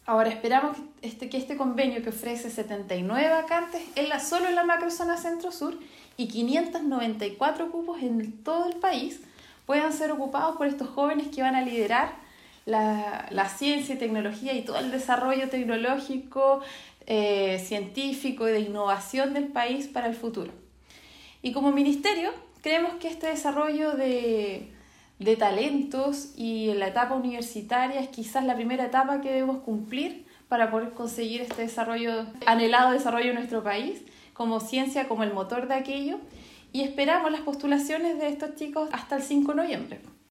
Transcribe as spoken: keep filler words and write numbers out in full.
Ahora esperamos que este, que este convenio, que ofrece setenta y nueve vacantes en la, solo en la macrozona centro-sur y quinientos noventa y cuatro cupos en todo el país, puedan ser ocupados por estos jóvenes que van a liderar la, la ciencia y tecnología y todo el desarrollo tecnológico, eh, científico y de innovación del país para el futuro. Y como ministerio, creemos que este desarrollo de, de talentos y en la etapa universitaria es quizás la primera etapa que debemos cumplir para poder conseguir este desarrollo, anhelado desarrollo en nuestro país, como ciencia, como el motor de aquello, y esperamos las postulaciones de estos chicos hasta el cinco de noviembre.